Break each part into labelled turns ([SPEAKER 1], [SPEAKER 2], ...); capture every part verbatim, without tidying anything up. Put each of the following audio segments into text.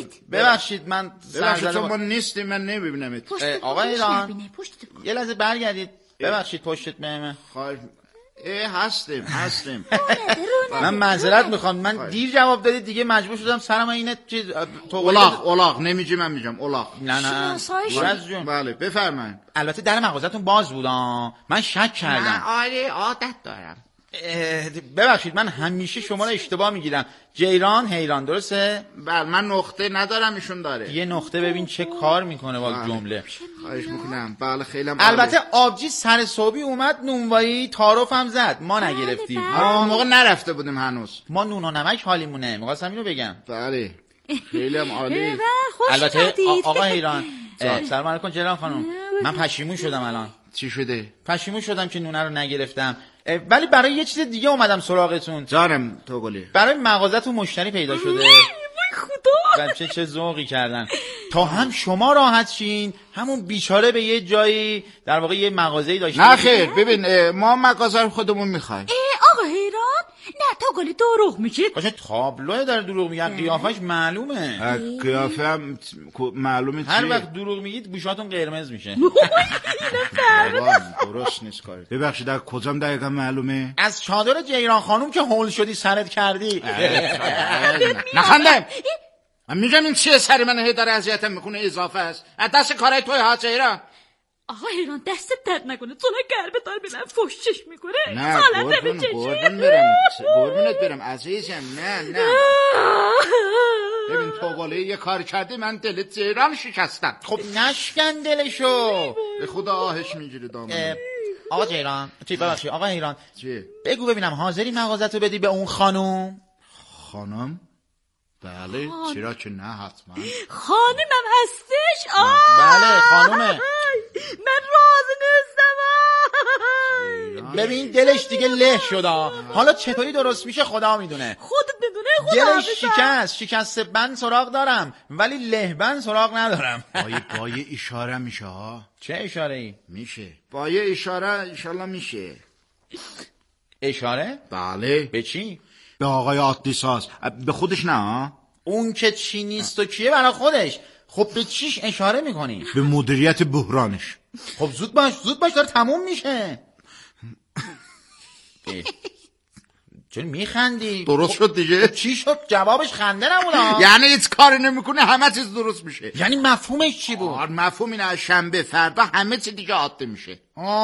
[SPEAKER 1] ببخشید من
[SPEAKER 2] ببخشید چون ما نیستیم من نمیبینمت.
[SPEAKER 1] آقا ایران یه لحظه برگردید. ببخشید پشتت به
[SPEAKER 2] خواهش اه هستیم هستیم.
[SPEAKER 1] من معذرت میخوام من دیر جواب دادید دیگه مجبور شدم سرم اینه چیز
[SPEAKER 2] اولاغ اولاغ نمیگی من میگم اولاغ.
[SPEAKER 1] نه نه
[SPEAKER 2] جون بله بفرمایید.
[SPEAKER 1] البته در مغازتون باز بود ها من شک کردم.
[SPEAKER 2] من آره عادت دارم.
[SPEAKER 1] ببخشید من همیشه شما رو اشتباه میگیرم. جیران حیران درسته؟
[SPEAKER 2] بله من نقطه ندارم ایشون داره.
[SPEAKER 1] یه نقطه ببین چه کار میکنه با جمله.
[SPEAKER 2] خواهش میکنم. بله خیلی
[SPEAKER 1] البته آبجی سر صبحی اومد نونوایی تعارف هم زد ما نگرفتیم.
[SPEAKER 2] ما موقع نرفته بودیم هنوز.
[SPEAKER 1] ما نون و نمک حالیمونه. می‌خواستم اینو بگم.
[SPEAKER 2] بله خیلی هم عالی.
[SPEAKER 1] البته آقا حیران سلام علیکم جیران خانم. من پشیمون شدم الان.
[SPEAKER 2] چی شده؟
[SPEAKER 1] پشیمون شدم که نونه رو نگرفتم. ولی برای یه چیز دیگه اومدم سراغتون.
[SPEAKER 2] جانم توگلی.
[SPEAKER 1] برای مغازتون مشتری پیدا شده.
[SPEAKER 3] وای خدا.
[SPEAKER 1] بچه چه ذوقی کردن. تا هم شما راحت شین همون بیچاره به یه جایی در واقع یه مغازه‌ای داشته.
[SPEAKER 2] نه خیر ببین ما مغازه خودمون می‌خوایم.
[SPEAKER 3] آقا حیران نه توگلی دروغ میگید.
[SPEAKER 1] باشه تابلو داره دروغ میگه قیافش معلومه.
[SPEAKER 2] قیافه هم معلومه چیه؟
[SPEAKER 1] هر وقت دروغ میگید گوشاتون قرمز میشه.
[SPEAKER 2] درست نیست کاری. ببخشید در کجام دقیقاً معلومه؟
[SPEAKER 1] از چادر جیران خانم که هول شدی سرت کردی.
[SPEAKER 2] نخندم. من میگم این چیه سری من هی داره اذیتم میکنه اضافه است. از دست کارای توی ها جیران.
[SPEAKER 3] آقا حیران دستت درد نکنه تو گربه دار ببین فوشش میکنه.
[SPEAKER 2] نه قربون قربون برم قربونت برم عزیزم نه نه. ببین توگلی یه کار کردی من دل جیران شکستم.
[SPEAKER 1] خب نشکن دلشو.
[SPEAKER 2] به خدا آهش میگیره دامن.
[SPEAKER 1] آقا جیران چی ببخشید آقا حیران
[SPEAKER 2] چی؟
[SPEAKER 1] بگو ببینم حاضری مغازتو بدی به اون خانم؟
[SPEAKER 2] خانم؟ بله چرا که نه حتما.
[SPEAKER 3] خانمم هستش؟ آه
[SPEAKER 1] بله خانومه.
[SPEAKER 3] من راضی نیستم.
[SPEAKER 1] ببین دلش دیگه له شده. حالا چطوری درست میشه خدا میدونه.
[SPEAKER 3] خودت بدونه خدا.
[SPEAKER 1] دلش شکست شکست بند سراغ دارم ولی له بند سراغ ندارم.
[SPEAKER 2] با یه با یه اشاره میشه ها.
[SPEAKER 1] چه اشاره ای؟
[SPEAKER 2] میشه با یه اشاره انشالله میشه.
[SPEAKER 1] اشاره؟
[SPEAKER 2] بله.
[SPEAKER 1] به چی؟
[SPEAKER 2] به آقای عادی ساز. به خودش نه.
[SPEAKER 1] اون که چی نیست و کیه برای خودش. خب به چیش اشاره میکنی؟
[SPEAKER 2] به مدیریت بحرانش.
[SPEAKER 1] خب زود باش زود باش داره تموم میشه. چون میخندی؟
[SPEAKER 2] درست شد دیگه.
[SPEAKER 1] چی شد؟ جوابش خنده نبود.
[SPEAKER 2] یعنی هیچ کاری نمیکنه همه چیز درست میشه.
[SPEAKER 1] یعنی مفهومش چی بود؟
[SPEAKER 2] مفهوم اینه از شنبه فردا همه چی دیگه عادی میشه.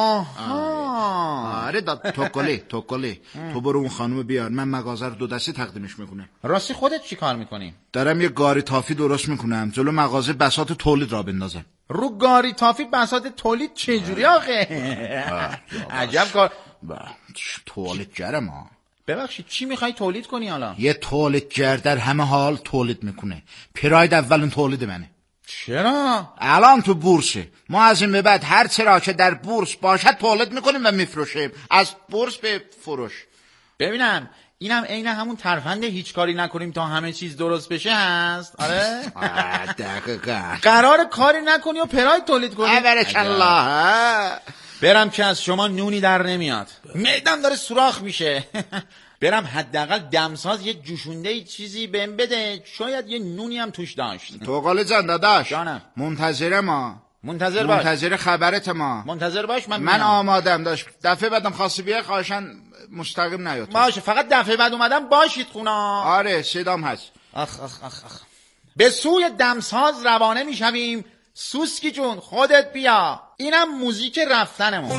[SPEAKER 1] آها
[SPEAKER 2] آره داد توکلی توکلی تو برو اون خانومو بیار من مغازه رو دو دستی تقدیمش میکنم.
[SPEAKER 1] راستی خودت چی کار میکنی؟
[SPEAKER 2] دارم یه گاری تافی درست میکنم جلو مغازه بساط تولید را بندازم.
[SPEAKER 1] رو گاری تافی بساط تولید چجوری آخه؟ عجب کار.
[SPEAKER 2] تولیدگره ما.
[SPEAKER 1] ببخشید چی میخوای تولید کنی حالا؟
[SPEAKER 2] یه تولیدگر در همه حال تولید میکنه. پراید اولین تولید منه.
[SPEAKER 1] چرا؟
[SPEAKER 2] الان تو بورسه. ما از این به بعد هر چرا که در بورس باشد تولید میکنیم و میفروشیم. از بورس به فروش.
[SPEAKER 1] ببینم اینم عین همون ترفند هیچ کاری نکنیم تا همه چیز درست بشه هست. آره؟
[SPEAKER 2] دقیقاً.
[SPEAKER 1] قرار کاری نکنی و پراید تولید کنی.
[SPEAKER 2] بارکالله.
[SPEAKER 1] برم که از شما نونی در نمیاد. معدم داره سوراخ میشه. برم حداقل دمساز یه جوشونده چیزی بهم بده شاید یه نونی هم توش داشت.
[SPEAKER 2] توگلی جان داداش
[SPEAKER 1] جانم.
[SPEAKER 2] منتظر ما.
[SPEAKER 1] منتظر باش.
[SPEAKER 2] منتظر خبرت ما.
[SPEAKER 1] منتظر باش من
[SPEAKER 2] من آمادم داشت. دفعه بعدم خواستی بیای خواهشاً مستقیم نیاد.
[SPEAKER 1] باشه فقط دفعه بعد اومدم باشید خونا.
[SPEAKER 2] آره صدام هست.
[SPEAKER 1] آخ آخ آخ آخ. به سوی دمساز روانه میشویم. سوسکی جون خودت بیا. اینم موزیک رفتنمون.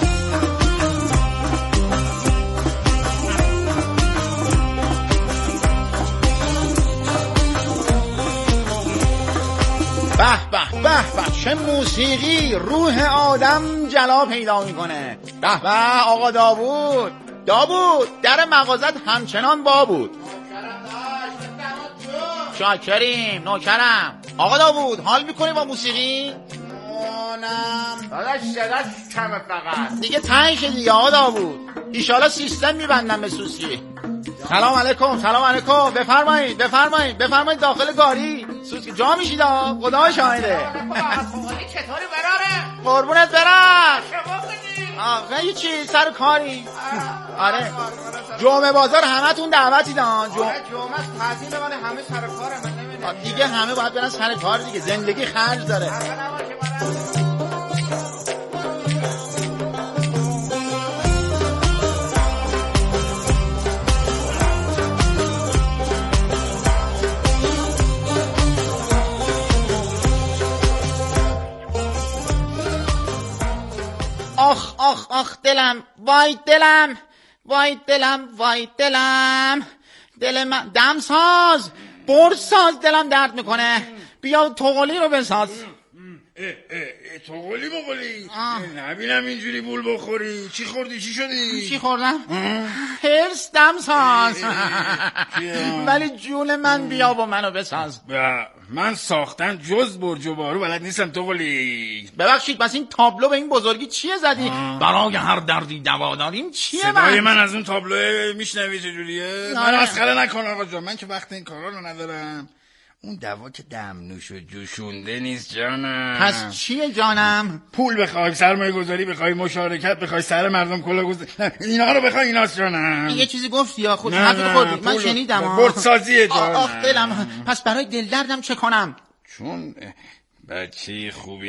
[SPEAKER 1] به به به به چه موسیقی روح آدم جلا پیدا میکنه. به به آقا داوود داوود در مغازت همچنان با بود. شاکریم نوکرم. آقا داوود حال میکنی با موسیقی؟ مانم داداش صداش کمه فقط دیگه تنگ شدی دیگه آقا داوود. ایشالا سیستم میبندم به سوسکی. سلام علیکم سلام علیکم بفرمایید بفرمایید بفرمایید داخل گاری. سوسکی جا میشید ها خدا شاهده.
[SPEAKER 2] چطوری براره؟
[SPEAKER 1] قربونت برم. آقا یه چی سر کاری؟ آره جمعه بازار همه تون دعوتی دان.
[SPEAKER 2] جمعه جمعه تعطیل ولی همه سر کاره من نمیدونم.
[SPEAKER 1] دیگه همه باید برن سر کار دیگه، زندگی خرج داره. آخ آخ آخ دلم، وای دلم، وای دلم، وای دلم، دل من دمساز، برساز، دلم درد میکنه، بیا توغلی رو بساز.
[SPEAKER 2] اه اه توغلی بخوری؟ نبینم اینجوری بول بخوری. چی خوردی؟ چی شدی؟
[SPEAKER 1] چی خوردم؟ هرس دمساز. ولی جون من بیا با منو بساز.
[SPEAKER 2] من ساختن جز برج و بارو بلد نیستم توغلی.
[SPEAKER 1] ببخشید بس این تابلو به این بزرگی چیه زدی؟ برای هر دردی دوا داریم چیه؟
[SPEAKER 2] صدای من از اون تابلو میشنوی چجوریه؟ من مسخره نکن آقا جان، من که وقت این کارا رو ندارم. اون دوا که دمنوش و جوشونده نیست جانم.
[SPEAKER 1] پس چیه جانم؟
[SPEAKER 2] پول بخوای، سرمایه گذاری بخوای، مشارکت بخوای، سر مردم کلا گذاری، اینا رو بخوای، ایناست جانم.
[SPEAKER 1] یه چیزی گفتی یا خود حرف خوردی؟ من شنیدم.
[SPEAKER 2] بردسازیه جانم.
[SPEAKER 1] آخ دلم. پس برای دل دردم چه کنم؟
[SPEAKER 2] چون بچه خوبی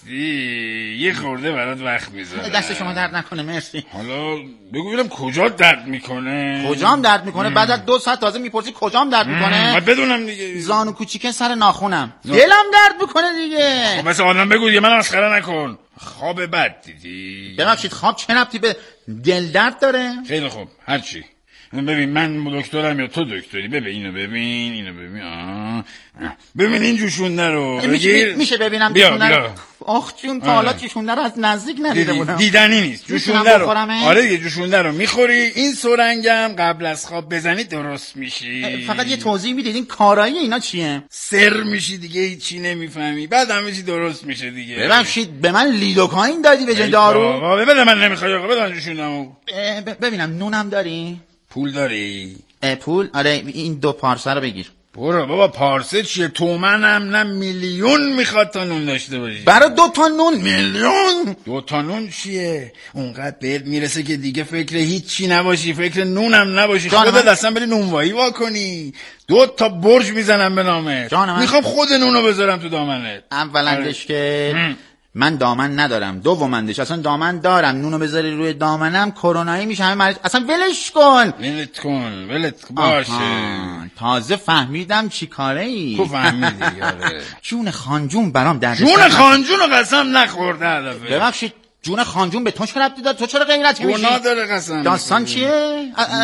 [SPEAKER 2] هستی یه خورده برات وقت میذارم.
[SPEAKER 1] دست شما درد نکنه، مرسی.
[SPEAKER 2] حالا بگو ببینم کجا درد میکنه؟
[SPEAKER 1] کجام درد میکنه؟ بعد از دو ساعت تازه میپرسی کجام درد میکنه؟
[SPEAKER 2] من بدونم دیگه.
[SPEAKER 1] زانو کوچیکه سر ناخونم. دلم درد میکنه دیگه.
[SPEAKER 2] خب بس آدم بگو دیگه، من مسخره نکن. خواب بد دیدی؟
[SPEAKER 1] ببخشید خواب چه ربطی به دل درد داره؟
[SPEAKER 2] خیلی خوب، هرچی. ببین من دکترم یا تو دکتری، ببین اینو ببین، اینو ببین. آه. ببین این جوشونده رو
[SPEAKER 1] میشه, میشه ببینم جوشونده رو؟ آخ جون تا حالا جوشونده رو از نزدیک ندیده بودم.
[SPEAKER 2] دیدنی نیست جوشونده رو. آره دیگه جوشونده رو میخوری، این سرنگم قبل از خواب بزنی درست میشی.
[SPEAKER 1] فقط یه توضیح میدید این کارایی اینا چیه؟
[SPEAKER 2] سر میشی دیگه، هیچی نمیفهمی، بعد همه چی درست میشه دیگه.
[SPEAKER 1] ببخشید به من لیدوکاین دادی به جای دارو؟
[SPEAKER 2] بابا ببین من نمیخوای آقا، بدن جوشوندمو.
[SPEAKER 1] ببینم نونم داری؟
[SPEAKER 2] پول داری؟
[SPEAKER 1] پول؟ آره این دو پارسه رو بگیر.
[SPEAKER 2] برو بابا، پارسه چیه؟ تومنم نه میلیون میخواد تا نون داشته باشی.
[SPEAKER 1] برای دو تا نون میلیون؟
[SPEAKER 2] دو تا نون چیه؟ اونقدر بهت میرسه که دیگه فکر هیچی نباشی، فکر نونم نباشی، خودت اصلا بری نونوایی واکنی. دو تا برج میزنم به نامت. میخوام خود نونو بذارم تو دامنت.
[SPEAKER 1] اولندش که من دامن ندارم، دومندش اصلا دامن دارم، نونو بذاری روی دامنم کرونایی میشه همه مریض. اصلا ولش کن.
[SPEAKER 2] ولت کن ولت باشه.
[SPEAKER 1] تازه فهمیدم چی کاره ای.
[SPEAKER 2] تو فهمیدی آره.
[SPEAKER 1] جون خانجون برام درد.
[SPEAKER 2] جون خانجون رو قسم نخورده هدفه.
[SPEAKER 1] ببخشید جون خانجون به تو چه ربطی داره؟ تو چرا غیرتی میشی؟
[SPEAKER 2] گناه داره قسم.
[SPEAKER 1] داستان چیه؟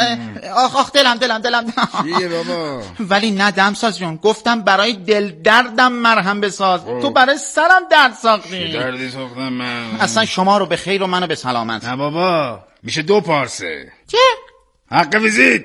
[SPEAKER 1] آخ آخ دلم دلم دلم.
[SPEAKER 2] چیه بابا؟
[SPEAKER 1] ولی نه دمساز جون، گفتم برای دل دردم مرهم بساز. تو برای سرم درد ساختی.
[SPEAKER 2] چه دردی ساختم من؟
[SPEAKER 1] اصلا شما رو به خیر و منو به سلامت.
[SPEAKER 2] نه بابا میشه دو پارسه.
[SPEAKER 1] چه؟
[SPEAKER 2] حق ویزیت.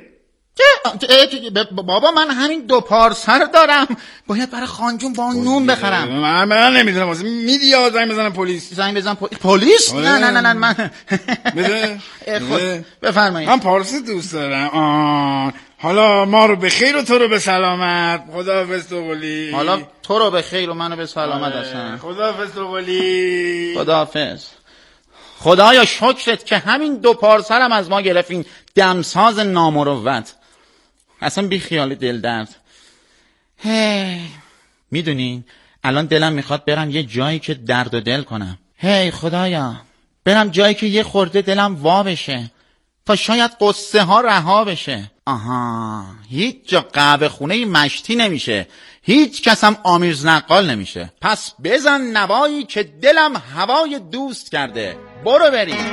[SPEAKER 1] بابا من همین دو پارسه رو دارم، باید برای خانجون با نون بخرم.
[SPEAKER 2] من, من نمیدونم واسه میدی یا زنگ بزنم پلیس؟
[SPEAKER 1] زنگ بزنم پلیس؟ پلیس؟ نه نه نه نه من
[SPEAKER 2] بده
[SPEAKER 1] بفرمایید.
[SPEAKER 2] من پارسه دوست دارم. آه. حالا ما رو به خیر و تو رو به سلامت. خداحافظ توغلی.
[SPEAKER 1] حالا تو رو به خیر و منو به سلامت هستن.
[SPEAKER 2] خداحافظ توغلی.
[SPEAKER 1] خداحافظ. خدایا شکرت که همین دو پارسرم از ما گرفتین دمساز نامروت. اصلا بی خیال دل درد. هی میدونین الان دلم میخواد برم یه جایی که درد و دل کنم. هی خدایا برم جایی که یه خورده دلم وا بشه تا شاید قصه ها رها بشه. آها هیچ جا قهوه خونه مشتی نمیشه، هیچ کس هم آمیز نقال نمیشه. پس بزن نوایی که دلم هوای دوست کرده. برو بریم.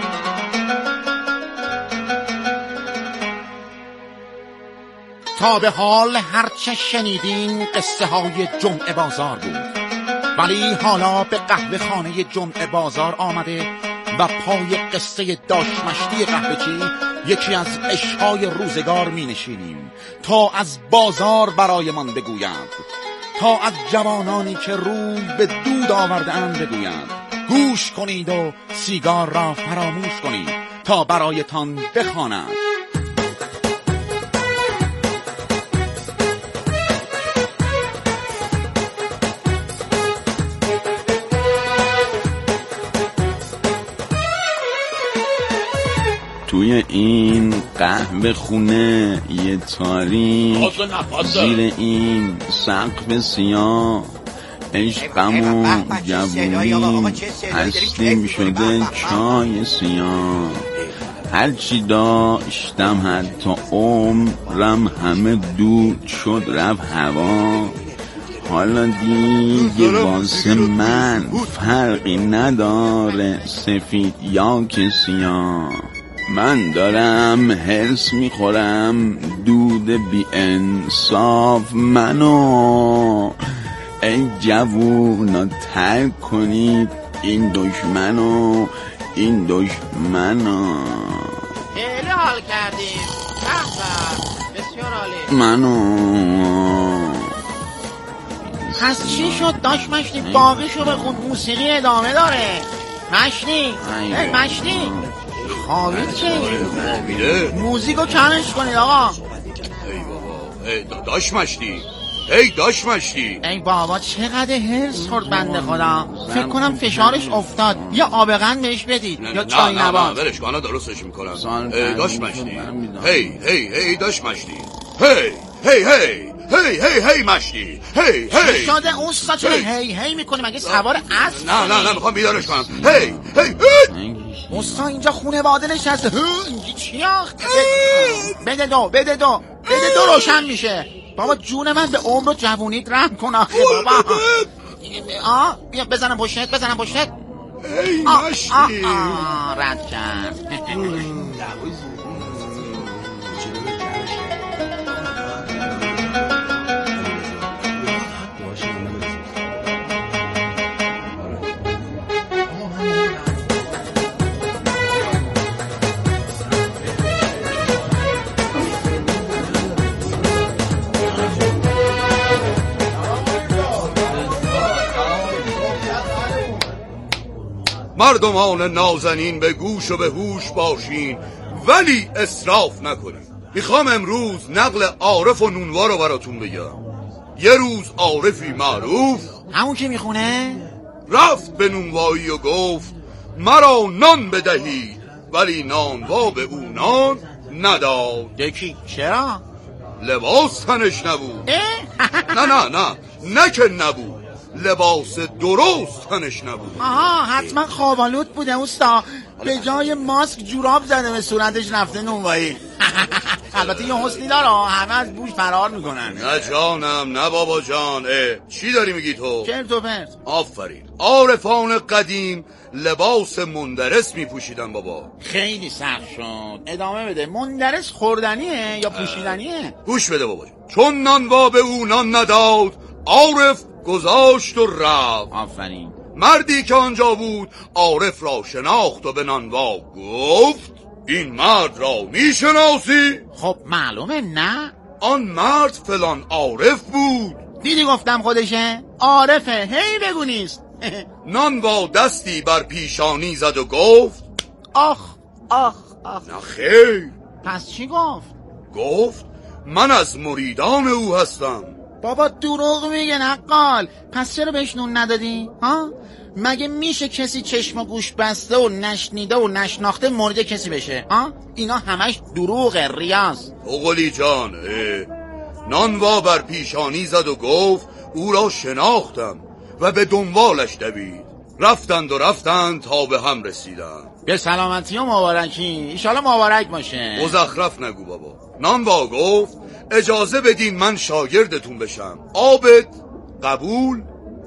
[SPEAKER 1] تا به حال هرچه شنیدین قصه های جمعه بازار بود، ولی حالا به قهوه خانه جمعه بازار آمده و پای قصه داشمشتی قهوه‌چی یکی از عشق‌های روزگار می نشینیم تا از بازار برایمان بگویند، تا از جوانانی که روی به دود آورده‌اند بگویند. گوش کنید و سیگار را فراموش کنید تا برایتان بخوانند.
[SPEAKER 4] توی این قهوه خونه یه تاریک، زیر این سقف سیاه عشقم و جوونی هستیم شده چای سیاه. هرچی داشتم حتی عمرم همه دود شد رفت هوا. حالا دیگه واسه من فرقی نداره سفید یا که سیاه. من دارم هرس میخورم دود بی انصاف منو. ای جوونا ترک کنید این دشمنو، این دشمنو.
[SPEAKER 1] خیلی حال کردیم. بسیار عالی.
[SPEAKER 4] منو
[SPEAKER 1] پس چی شد داش مشتی؟ باقیشو بخون، موسیقی ادامه داره. مشتی ای مشتی خوابید چه؟ موزیکو کمش کنید آقا.
[SPEAKER 5] ای بابا ای داش مشتی ای داش مشتی
[SPEAKER 1] ای بابا چقدر هرس خورد بنده خدا. فکر کنم فشارش افتاد. یا آبغن بهش بدید یا چای نبات.
[SPEAKER 5] نه ولش کن درستش میکنم. ای داش مشتی هی هی هی داش مشتی هی هی هی هی هی هی مشتی هی هی
[SPEAKER 1] شاده اون ساچه هی هی میکنه مگه سوار اسب؟
[SPEAKER 5] نه نه نه میخوام بیدارش کنم. هی هی
[SPEAKER 1] مستا اینجا خونه واده نشسته. اینجا چی آخت؟ بده دو بده دو بده دو روشن میشه. بابا جون من به عمر و جوونیت رحم کن آخه بابا. آه بیا بزنم پشتت بزنم پشتت.
[SPEAKER 5] ای مشتی
[SPEAKER 1] رد کرد.
[SPEAKER 5] مردمان نازنین به گوش و به هوش باشین ولی اسراف نکنین. میخوام امروز نقل عارف و نونوا رو براتون بگم. یه روز عارفی معروف
[SPEAKER 1] همون که میخونه
[SPEAKER 5] رفت به نونوایی و گفت مرا نان بدهید، ولی نانوا به او نان نداد.
[SPEAKER 1] دکی چرا؟
[SPEAKER 5] لباس تنش نبود. نه نه نه نه که نبود، لباس درست تنش نبود.
[SPEAKER 1] آها حتما خوابالود بوده اوستا. به جای ماسک جوراب زده به صورتش رفته نونوایی. البته یه حسنی داره همه از بوش فرار میکنن.
[SPEAKER 5] نه جانم نه بابا جان. چی داری میگی تو؟
[SPEAKER 1] چرت و پرت.
[SPEAKER 5] آفرین. عارفان قدیم لباس مندرس میپوشیدن بابا.
[SPEAKER 1] خیلی سخت شد. ادامه بده. مندرس خوردنیه یا پوشیدنیه؟
[SPEAKER 5] گوش بده بابا. چون نانوا به او نان نداد عارف گذاشت و رفت.
[SPEAKER 1] آفرین.
[SPEAKER 5] مردی که آنجا بود عارف را شناخت و به نانوا گفت این مرد را میشناسی؟
[SPEAKER 1] خب معلومه نه.
[SPEAKER 5] آن مرد فلان عارف بود.
[SPEAKER 1] دیدی گفتم خودشه؟ عارفه. هی بگو نیست.
[SPEAKER 5] نانوا دستی بر پیشانی زد و گفت
[SPEAKER 1] آخ آخ آخ.
[SPEAKER 5] نه خیر.
[SPEAKER 1] پس چی گفت؟
[SPEAKER 5] گفت من از مریدان او هستم.
[SPEAKER 1] بابا دروغ میگه نقال. پس چرا بهش نون ندادی؟ ها؟ مگه میشه کسی چشم و گوش بسته و نشنیده و نشناخته مرده کسی بشه؟ ها؟ اینا همش دروغه، ریاض.
[SPEAKER 5] اوغلی جان نانوا بر پیشانی زد و گفت او را شناختم و به دنبالش دوید. رفتند و رفتند تا به هم رسیدند.
[SPEAKER 1] به سلامتی و مبارکی. ایشالا مبارک باشه.
[SPEAKER 5] مزخرف نگو بابا. نانوا گفت اجازه بدین من شاگردتون بشم. عابد قبول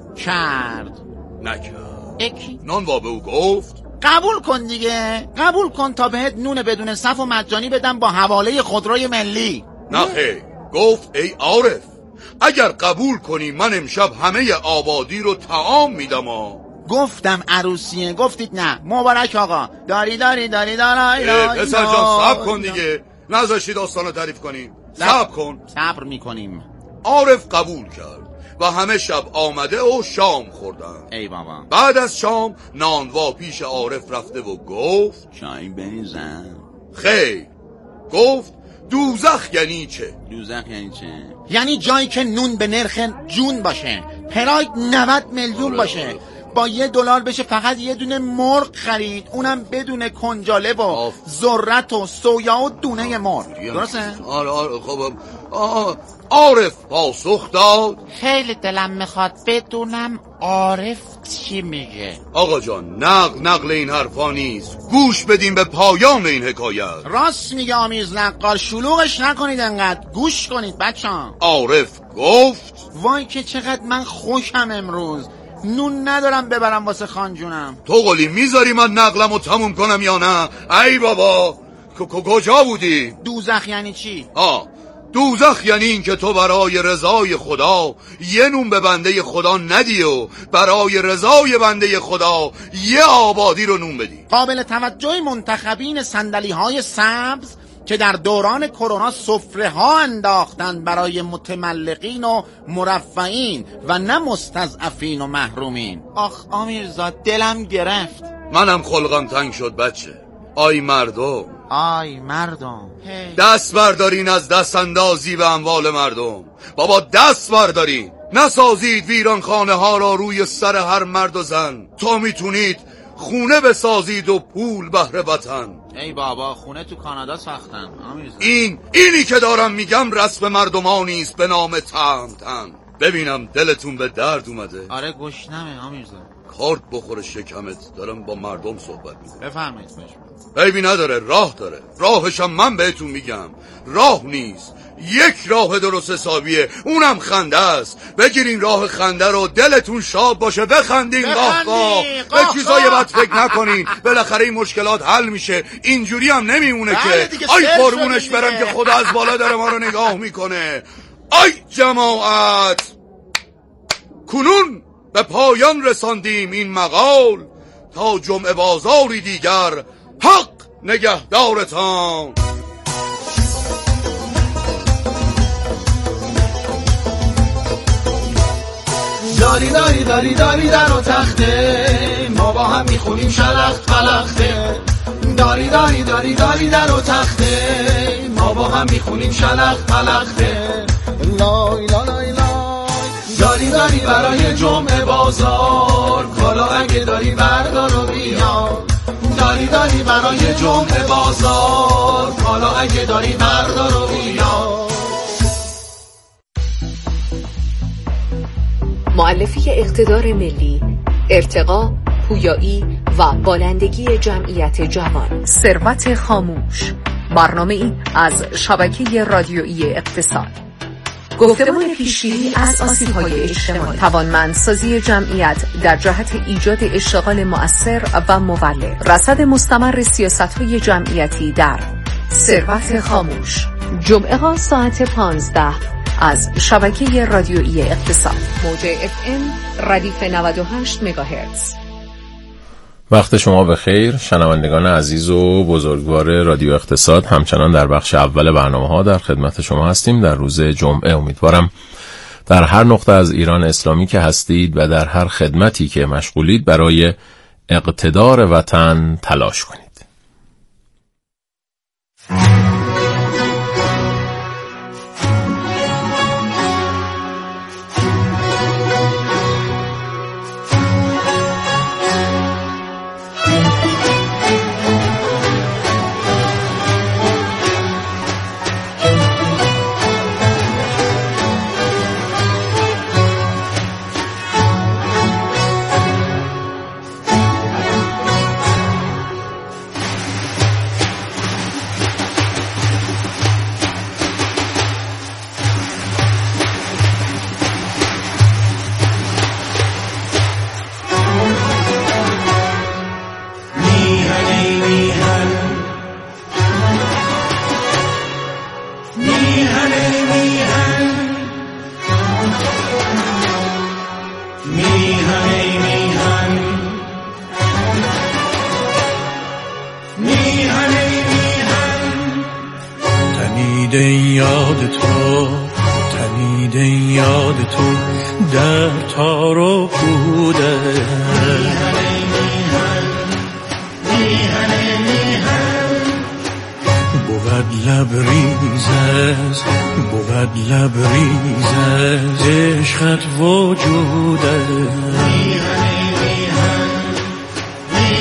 [SPEAKER 1] کرد
[SPEAKER 5] نکرد.
[SPEAKER 1] اکی
[SPEAKER 5] نانوا به او گفت
[SPEAKER 1] قبول کن دیگه. قبول کن تا بهت نون بدون صف و مجانی بدم با حواله خودروی ملی.
[SPEAKER 5] نه خیر. گفت ای عارف اگر قبول کنی من امشب همه آبادی رو طعام میدم.
[SPEAKER 1] گفتم عروسیه. گفتید نه. مبارک آقا. داری داری داری داری داری.
[SPEAKER 5] پسر جان صبر کن دیگه. نذاشتی داستانو تعریف کنیم. صبر کن.
[SPEAKER 1] صبر میکنیم.
[SPEAKER 5] عارف قبول کرد و همه شب آمده و شام خوردن.
[SPEAKER 1] ای بابا.
[SPEAKER 5] بعد از شام نانوا پیش عارف رفته و گفت
[SPEAKER 4] چای بریزم.
[SPEAKER 5] خیر. گفت دوزخ یعنی چه؟
[SPEAKER 4] دوزخ یعنی چه؟
[SPEAKER 1] یعنی جایی که نون به نرخ جون باشه، پراید نود میلیون باشه، با یه دلار بشه فقط یه دونه مرغ خرید، اونم بدون کنجاله و ذرت و سویا و دونه مرغ. درسته؟
[SPEAKER 5] آره آره خب عارف پاسخ داد.
[SPEAKER 1] خیلی دلم میخواد بدونم عارف چی میگه.
[SPEAKER 5] آقا جان نقل نقل این حرفا نیست، گوش بدین به پایان این حکایت.
[SPEAKER 1] راست میگه آمیز نقال، شلوغش نکنید انقدر، گوش کنید بچه‌ها.
[SPEAKER 5] عارف گفت
[SPEAKER 1] وای که چقدر من خوشم امروز، نون ندارم ببرم واسه خانجونم.
[SPEAKER 5] تو قولی میذاری من نقلمو تموم کنم یا نه؟ ای بابا کجا بودی؟
[SPEAKER 1] دوزخ یعنی چی؟
[SPEAKER 5] آه دوزخ یعنی این که تو برای رضای خدا یه نون به بنده خدا ندی و برای رضای بنده خدا یه آبادی رو نون بدی.
[SPEAKER 1] قابل توجه منتخبین صندلی های سبز که در دوران کرونا سفره ها انداختن برای متملقین و مرفعین و نه مستضعفین و محرومین. آخ آمیرزاد دلم گرفت.
[SPEAKER 5] منم خلقم تنگ شد بچه. آی مردم،
[SPEAKER 1] آی مردم،
[SPEAKER 5] دست بردارین از دست اندازی به اموال مردم. بابا دست بردارین، نسازید ویران خانه ها را روی سر هر مرد و زن. تا میتونید خونه بسازید و پول بهر وطن.
[SPEAKER 1] ای بابا خونه تو کانادا ساختن آمیرزاد.
[SPEAKER 5] این اینی که دارم میگم رسم مردمانی است به نام تمتن. ببینم دلتون به درد اومده.
[SPEAKER 1] آره گشنمه آمیرزاد.
[SPEAKER 5] کارت بخوره شکمت، دارم با مردم صحبت میکنم.
[SPEAKER 1] بفرمایید.
[SPEAKER 5] بیبی نداره، راه داره. راهشم من بهتون میگم. راه نیست، یک راه درست حسابیه، اونم خنده است. بگیرین راه خنده رو، دلتون شاد باشه، بخندین قاه قاه، به چیزای بد فکر نکنین، بالاخره این مشکلات حل میشه. اینجوری هم نمیمونه که آی قربونش برم که خدا از بالا داره ما رو نگاه میکنه. آی جماعت، کنون به پایان رساندیم این مقال، تا جمعه بازاری دیگر حق نگهدارتان.
[SPEAKER 6] داری داری داری داری در و تخته، ما با هم میخونیم شلخت فلخته. داری داری داری داری در و تخته، ما با هم میخونیم شلخت فلخته. لای لای لای داری داری برای جمعه بازار، کالا اگه داری بردار و بیا. داری داری برای جمعه بازار، کالا اگه داری بردار و بیا.
[SPEAKER 7] مؤلفه اقتدار ملی، ارتقا، پویایی و بالندگی جمعیت جوان. ثروت خاموش، برنامه‌ای از شبکه رادیویی اقتصاد. گفتمان پیشگیری از آسیب‌های اجتماعی، توانمندسازی جمعیت در جهت ایجاد اشتغال مؤثر و مولد، رصد مستمر سیاست‌های جمعیتی در ثروت خاموش. جمعه ها ساعت پانزده از شبکه رادیویی اقتصاد، موج اف ام ردیف نود و هشت مگاهرتز.
[SPEAKER 8] وقت شما بخیر شنوندگان عزیز و بزرگوار رادیو اقتصاد. همچنان در بخش اول برنامه ها در خدمت شما هستیم در روز جمعه. امیدوارم در هر نقطه از ایران اسلامی که هستید و در هر خدمتی که مشغولید برای اقتدار وطن تلاش کنید.
[SPEAKER 6] یاد تو تنیده یاد تو در تار و پوده بود لبریزز بود لبریزز عشقت وجوده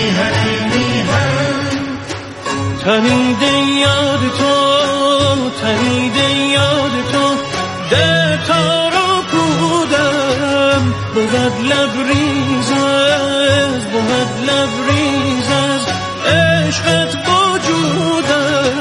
[SPEAKER 6] میهن میهن تنیده یاد تو تنیده یاد تو ده تارو کودم بود لبریز از بود لبریز از عشقت وجودم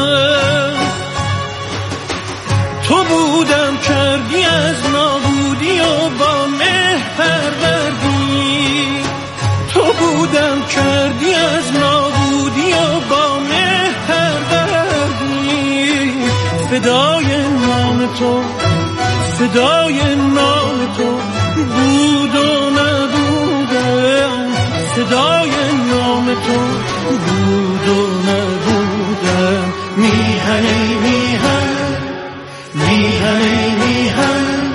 [SPEAKER 6] تو بودم کردی از نابودی و با مهر پروردی تو بودم کردی از نابودی و با مهر پروردی فدای نام تو فدای نام تو بود و نبودم فدای نام تو بود و نبودم میهن میهن میهن میهن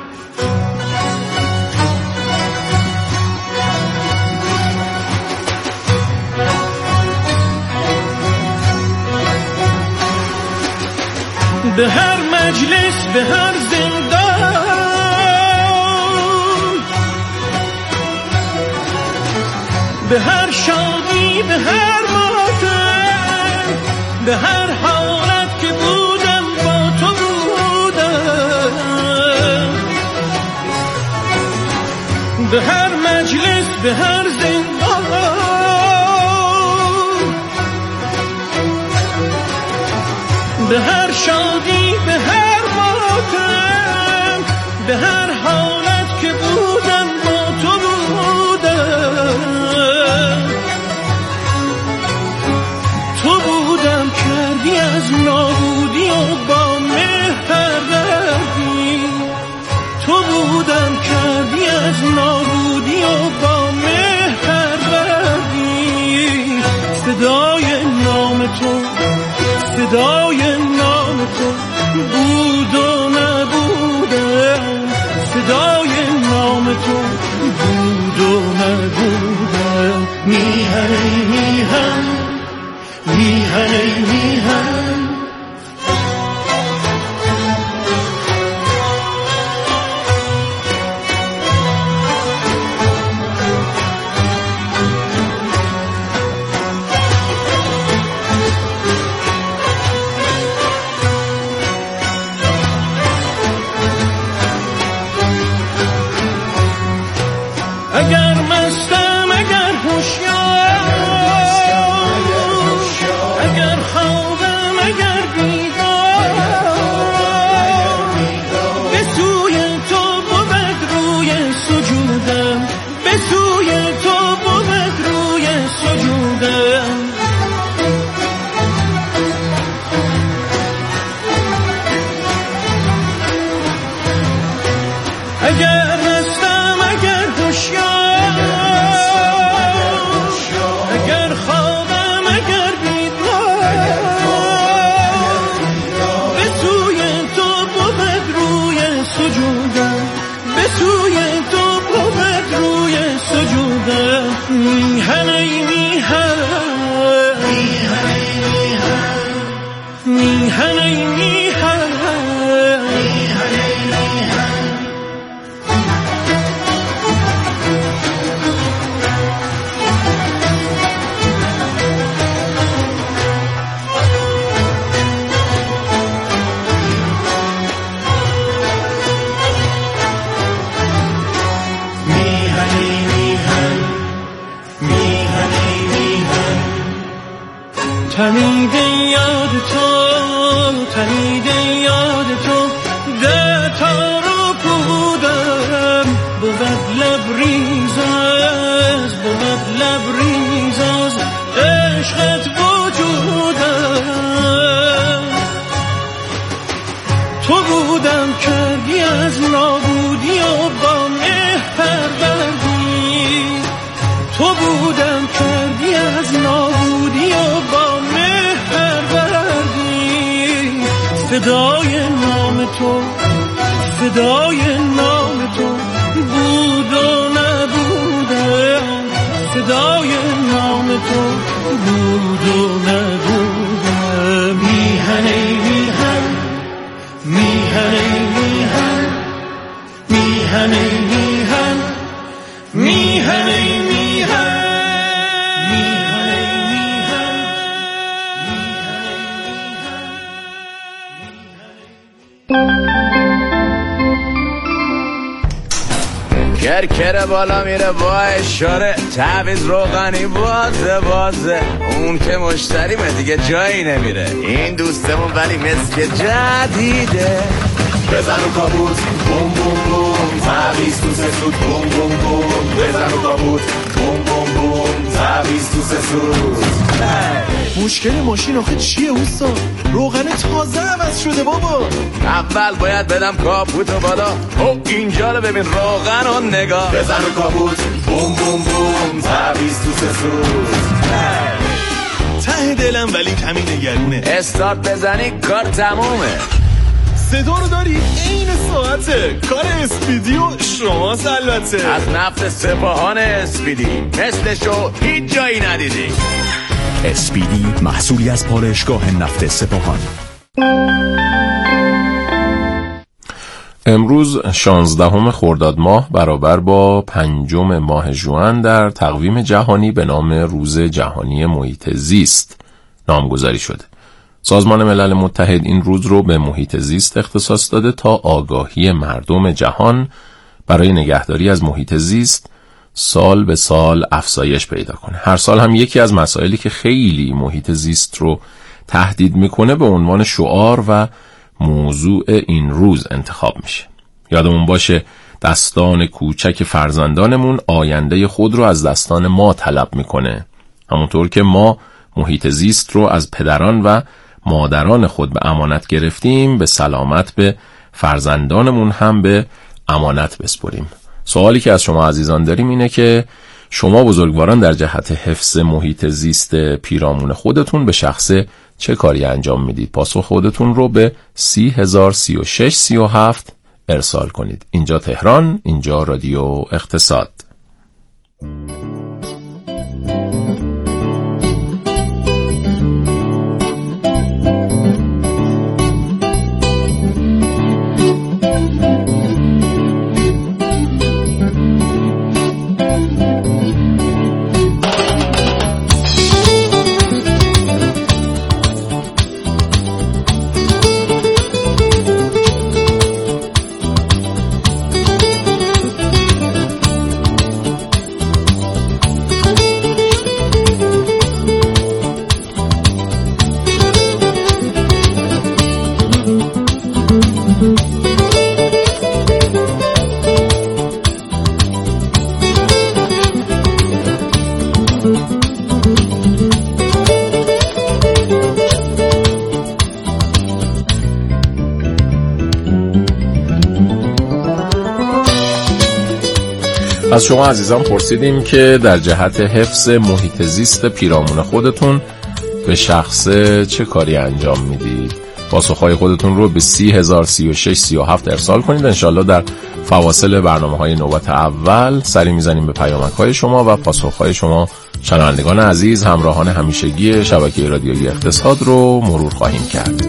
[SPEAKER 6] به هر مجلس به هر زندان به هر شادی به هر ماتم به هر حالت که بودم با تو بودم به هر مجلس به هر زندان به هر شادی به هر ماتم به هر حالت که بودم با تو بودم تو بودم کردی از نابودی و با مهر پروردی تو بودم کردی از نابودی و با مهر پروردی فدای نام تو فدای نام تو بود و نبودم فدای نام تو بود و نبودم میهن میهن میهن میهن اگر مستم اگر هوشیار اگر خوابم اگر بیدار به سوی تو بود روی سجودم به سوی تو بود روی سجودم اگر مستم اگر هوشیار اگر خوابم اگر بیدار به سوی تو بود روی سجودم به سوی تو بود روی سجودم میهن ای میهن میهن ای میهن تنیده یاد تو تنیده یاد تو ده تارو کودم بود لبریز از بود لبریز از عشقت وجودم تو بودم کردی از نابودی و با مهر پروردی تو بودم کردی از نابودی و با مهر پروردی فدای نام تو فدای نام تو بود و نبودم فدای نام تو بود و نبودم میهن میهن میهن میهن میهن میهن میهن میهن
[SPEAKER 9] کرکر بالا میره با اشاره، تعویض روغنی بازه بازه، اون که مشتریمه دیگه جایی نمیره، این دوستمون ولی مثل جدیده.
[SPEAKER 6] بزن و کابوت بوم بوم بوم، تعویض تو سه سود بوم بوم بوم. بزن و کابوت بوم بوم بوم، تعویض تو سه سود.
[SPEAKER 10] مشکل ماشین آخه چیه اوستا؟ روغن تازه عوض شده بابا.
[SPEAKER 9] اول باید بدم کابوتو بالا، او اینجا رو ببین روغن و نگاه.
[SPEAKER 6] بزن و کابوت بوم بوم بوم، تعویض تو سه سود.
[SPEAKER 10] ته دلم ولی کمی نگرونه،
[SPEAKER 9] استارت بزنی کار تمومه.
[SPEAKER 10] صدا رو داری؟ این ساعته کار اسپیدی و شماست البته.
[SPEAKER 9] از نفت سپاهان اسپیدی مثلشو هیچ جایی ندیدی.
[SPEAKER 11] اسپیدی محصولی از پالایشگاه نفت سپاهان.
[SPEAKER 8] امروز شانزدهم خرداد ماه برابر با پنجم ماه ژوئن در تقویم جهانی به نام روز جهانی محیط زیست نامگذاری شده. سازمان ملل متحد این روز رو به محیط زیست اختصاص داده تا آگاهی مردم جهان برای نگهداری از محیط زیست سال به سال افزایش پیدا کنه. هر سال هم یکی از مسائلی که خیلی محیط زیست رو تهدید میکنه به عنوان شعار و موضوع این روز انتخاب میشه. یادمون باشه دستان کوچک فرزندانمون آینده خود رو از دستان ما طلب میکنه، همونطور که ما محیط زیست رو از پدران و مادران خود به امانت گرفتیم، به سلامت به فرزندانمون هم به امانت بسپریم. سوالی که از شما عزیزان داریم اینه که شما بزرگواران در جهت حفظ محیط زیست پیرامون خودتون به شخصه چه کاری انجام میدید؟ پاسخ خودتون رو به سی هزار سی و شش سی و هفت ارسال کنید. اینجا تهران، اینجا رادیو اقتصاد. از شما عزیزان پرسیدیم که در جهت حفظ محیط زیست پیرامون خودتون به شخصه چه کاری انجام میدید؟ پاسخهای خودتون رو به سی هزار سی و شش سی و هفت ارسال کنید. انشالله در فواصل برنامه‌های نوبت اول سری میزنیم به پیامک‌های شما و پاسخهای شما شنوندگان عزیز، همراهان همیشگی شبکه رادیویی اقتصاد رو مرور خواهیم کرد.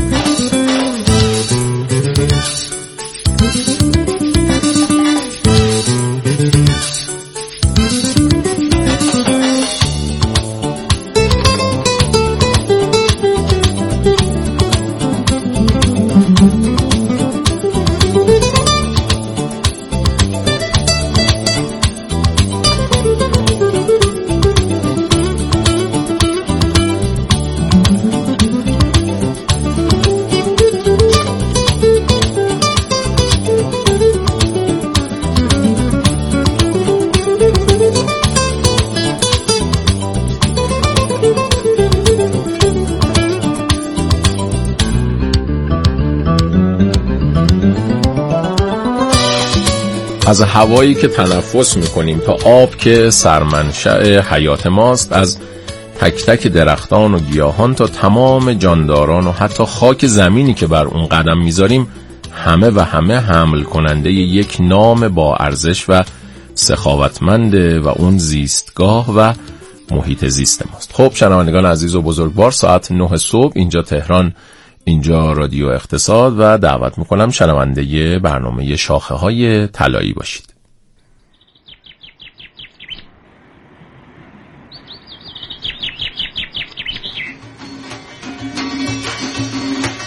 [SPEAKER 8] از هوایی که تنفس میکنیم تا آب که سرمنشأ حیات ماست، از تک تک درختان و گیاهان تا تمام جانداران و حتی خاک زمینی که بر اون قدم میذاریم، همه و همه حمل کننده یک نام با ارزش و سخاوتمنده و اون زیستگاه و محیط زیست ماست. خب شنوندگان عزیز و بزرگوار، ساعت نه صبح اینجا تهران، اینجا رادیو اقتصاد و دعوت میکنم شنونده برنامه شاخه های طلایی باشید.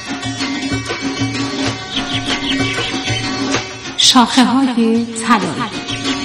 [SPEAKER 3] شاخه های طلایی.